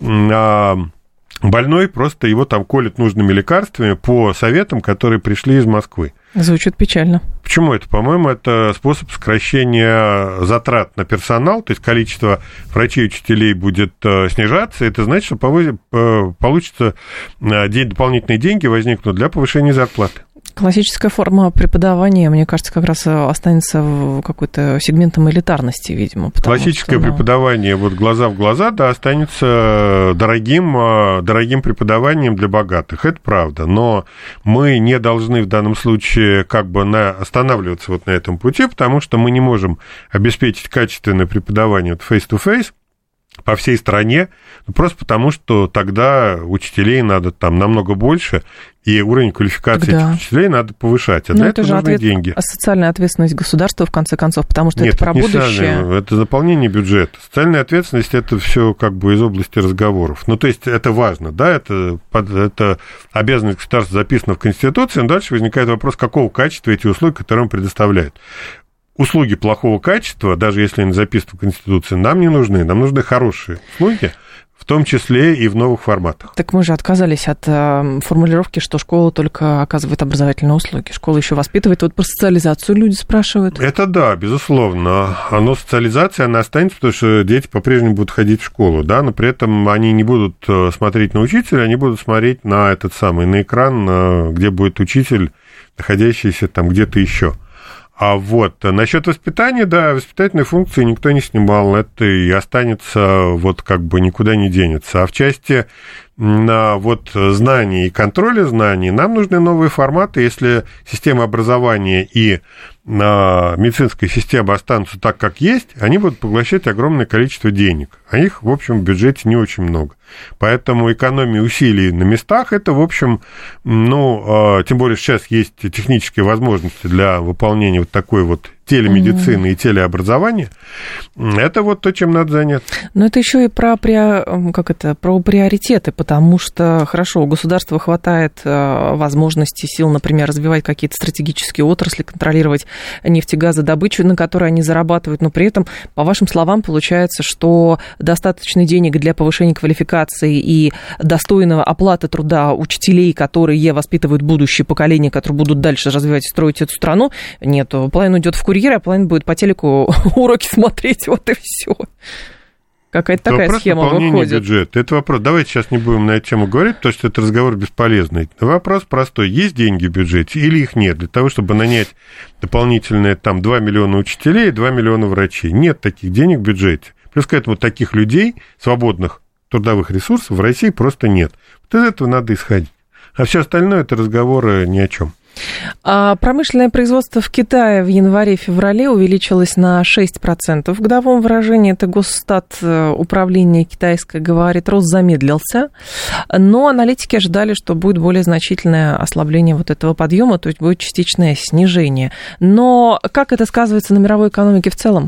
а, больной просто его там колят нужными лекарствами по советам, которые пришли из Москвы. Звучит печально. Почему это? По-моему, это способ сокращения затрат на персонал, то есть количество врачей и учителей будет снижаться, это значит, что повозит, получится дополнительные деньги возникнут для повышения зарплаты. Классическая форма преподавания, мне кажется, как раз останется какой-то сегментом элитарности, видимо. Классическое что, ну... преподавание, вот глаза в глаза, да, останется дорогим, дорогим преподаванием для богатых, это правда. Но мы не должны в данном случае как бы на, останавливаться вот на этом пути, потому что мы не можем обеспечить качественное преподавание face-to-face по всей стране, просто потому что тогда учителей надо там намного больше, и уровень квалификации да. этих учителей надо повышать, а Но для это этого нужны ответ... деньги. А социальная ответственность государства, в конце концов, потому что Нет, это про это не будущее. Социальная, это заполнение бюджета. Социальная ответственность – это все как бы из области разговоров. Ну, то есть это важно, да, это, это обязанность государства записана в Конституции, но дальше возникает вопрос, какого качества эти услуги, которые он предоставляет. Услуги плохого качества, даже если они записаны в Конституции, нам не нужны. Нам нужны хорошие услуги, в том числе и в новых форматах. Так мы же отказались от э, формулировки, что школа только оказывает образовательные услуги. Школа еще воспитывает. Вот про социализацию люди спрашивают. Это да, безусловно. Но социализация, она останется, потому что дети по-прежнему будут ходить в школу, да, но при этом они не будут смотреть на учителя, они будут смотреть на этот самый, на экран, где будет учитель, находящийся там где-то еще. А вот насчет воспитания, да, воспитательные функции никто не снимал, это и останется, вот как бы никуда не денется. А в части на вот знаний и контроля знаний нам нужны новые форматы. Если система образования и медицинская система останутся так, как есть, они будут поглощать огромное количество денег. А их, в общем, в бюджете не очень много. Поэтому экономия усилий на местах, это, в общем, ну, тем более сейчас есть технические возможности для выполнения вот такой вот телемедицины mm-hmm. и телеобразования, это вот то, чем надо заняться. Но это еще и про, как это, про приоритеты, потому что, хорошо, у государства хватает возможностей, сил, например, развивать какие-то стратегические отрасли, контролировать нефтегазодобычу, на которой они зарабатывают, но при этом, по вашим словам, получается, что достаточно денег для повышения квалификации и достойного оплаты труда учителей, которые воспитывают будущее поколение, которые будут дальше развивать и строить эту страну, нету. Половина уйдет в курьер, а половина будет по телеку уроки смотреть, вот и все. Какая-то такая вопрос схема выходит. Бюджета. Это вопрос. Давайте сейчас не будем на эту тему говорить, потому что это разговор бесполезный. Вопрос простой. Есть деньги в бюджете или их нет? Для того, чтобы нанять дополнительные там два миллиона учителей и два миллиона врачей. Нет таких денег в бюджете. Плюс к этому таких людей, свободных трудовых ресурсов, в России просто нет. Вот из этого надо исходить. А все остальное – это разговоры ни о чем. А промышленное производство в Китае в январе-феврале увеличилось на шесть процентов. В годовом выражении это Росстат, управление китайское, говорит, рост замедлился. Но аналитики ожидали, что будет более значительное ослабление вот этого подъема, то есть будет частичное снижение. Но как это сказывается на мировой экономике в целом?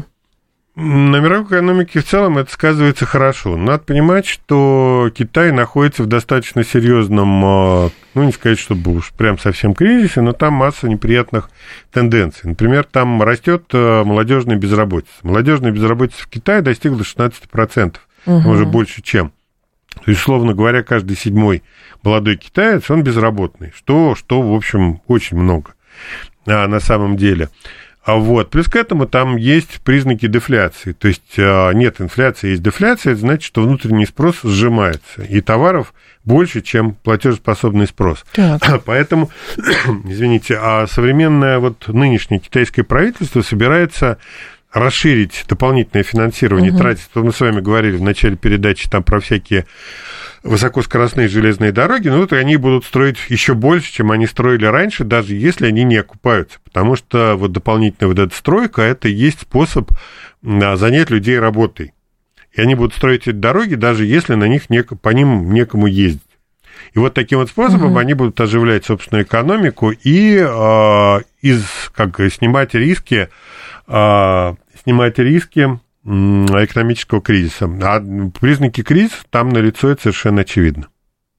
На мировой экономике в целом это сказывается хорошо. Надо понимать, что Китай находится в достаточно серьезном, ну, не сказать, чтобы уж прям совсем кризисе, но там масса неприятных тенденций. Например, там растет молодежная безработица. Молодежная безработица в Китае достигла шестнадцать процентов, угу. уже больше чем. То есть, условно говоря, каждый седьмой молодой китаец, он безработный, что, что в общем, очень много а, на самом деле. А вот, плюс к этому там есть признаки дефляции. То есть нет инфляции, есть дефляция, это значит, что внутренний спрос сжимается, и товаров больше, чем платежеспособный спрос. Так. Поэтому, извините, а современное вот нынешнее китайское правительство собирается расширить дополнительное финансирование, угу. тратить, мы с вами говорили в начале передачи там про всякие высокоскоростные железные дороги, но вот они будут строить еще больше, чем они строили раньше, даже если они не окупаются, потому что вот дополнительная вот эта стройка, это и есть способ занять людей работой. И они будут строить эти дороги, даже если на них нек- по ним некому ездить. И вот таким вот способом угу. они будут оживлять собственную экономику и э, из, как, снимать риски, э, снимать риски э, экономического кризиса. А признаки кризиса там налицо, это совершенно очевидно.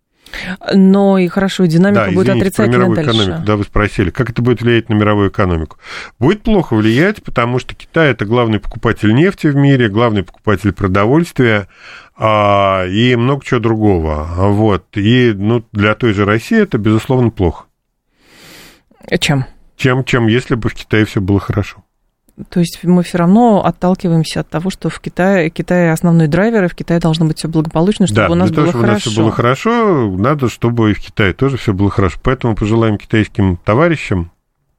Но и хорошо, динамика да, будет извините, отрицательная про мировую дальше. Экономику, да, вы спросили, как это будет влиять на мировую экономику? Будет плохо влиять, потому что Китай – это главный покупатель нефти в мире, главный покупатель продовольствия а, и много чего другого. Вот. И ну, для той же России это, безусловно, плохо. Чем? Чем, чем если бы в Китае все было хорошо. То есть мы все равно отталкиваемся от того, что в Китае, Китай основной драйвер, и в Китае должно быть все благополучно, чтобы да, у нас для того, было чтобы хорошо. у нас все было хорошо, надо, чтобы и в Китае тоже все было хорошо. Поэтому пожелаем китайским товарищам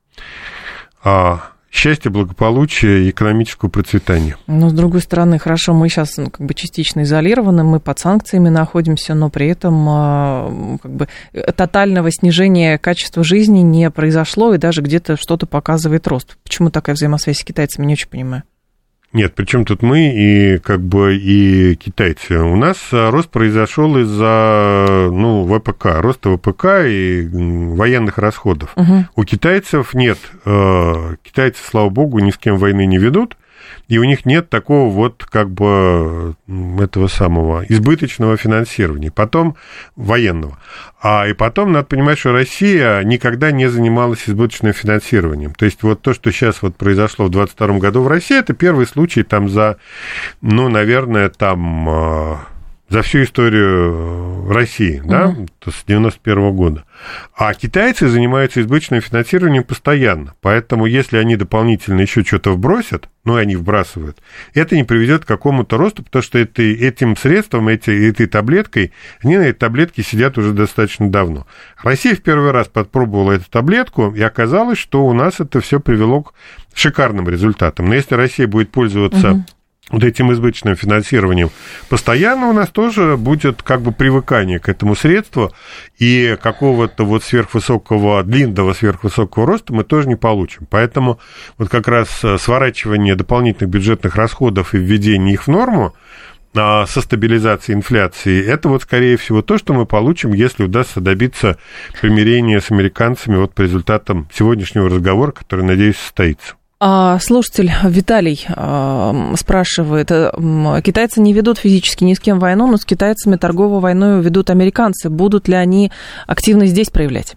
а, счастья, благополучия и экономического процветания. Но, с другой стороны, хорошо, мы сейчас ну, как бы частично изолированы, мы под санкциями находимся, но при этом как бы тотального снижения качества жизни не произошло, и даже где-то что-то показывает рост. Почему такая взаимосвязь с китайцами, не очень понимаю. Нет, причем тут мы и как бы и китайцы. У нас рост произошел из-за ну, ВПК, роста ВПК и военных расходов. Угу. У китайцев нет. Китайцы, слава богу, ни с кем войны не ведут. И у них нет такого вот как бы этого самого избыточного финансирования, потом военного. А и потом надо понимать, что Россия никогда не занималась избыточным финансированием. То есть вот то, что сейчас вот произошло в двадцать втором году в России, это первый случай там за, ну, наверное, там за всю историю России, да, uh-huh. с девяносто первого года. А китайцы занимаются избыточным финансированием постоянно. Поэтому, если они дополнительно еще что-то вбросят, ну, и они вбрасывают, это не приведет к какому-то росту, потому что это, этим средством, эти, этой таблеткой, они на этой таблетке сидят уже достаточно давно. Россия в первый раз попробовала эту таблетку, и оказалось, что у нас это все привело к шикарным результатам. Но если Россия будет пользоваться... Uh-huh. вот этим избыточным финансированием постоянно, у нас тоже будет как бы привыкание к этому средству, и какого-то вот сверхвысокого, длинного сверхвысокого роста мы тоже не получим. Поэтому вот как раз сворачивание дополнительных бюджетных расходов и введение их в норму со стабилизацией инфляции, это вот, скорее всего, то, что мы получим, если удастся добиться примирения с американцами вот по результатам сегодняшнего разговора, который, надеюсь, состоится. Слушатель Виталий спрашивает, китайцы не ведут физически ни с кем войну, но с китайцами торговую войну ведут американцы. Будут ли они активность здесь проявлять?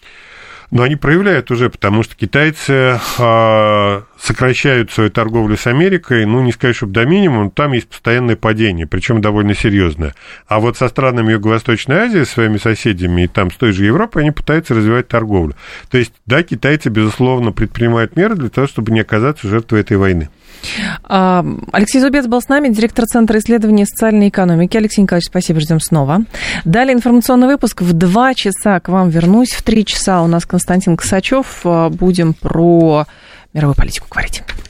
Но они проявляют уже, потому что китайцы э, сокращают свою торговлю с Америкой, ну, не сказать, чтобы до минимума, там есть постоянное падение, причем довольно серьезное. А вот со странами Юго-Восточной Азии, своими соседями, и там с той же Европой, они пытаются развивать торговлю. То есть, да, китайцы, безусловно, предпринимают меры для того, чтобы не оказаться жертвой этой войны. Алексей Зубец был с нами, директор Центра исследований социальной экономики. Алексей Николаевич, спасибо, ждем снова. Далее информационный выпуск. В два часа к вам вернусь. В три часа у нас Константин Косачев. Будем про мировую политику говорить.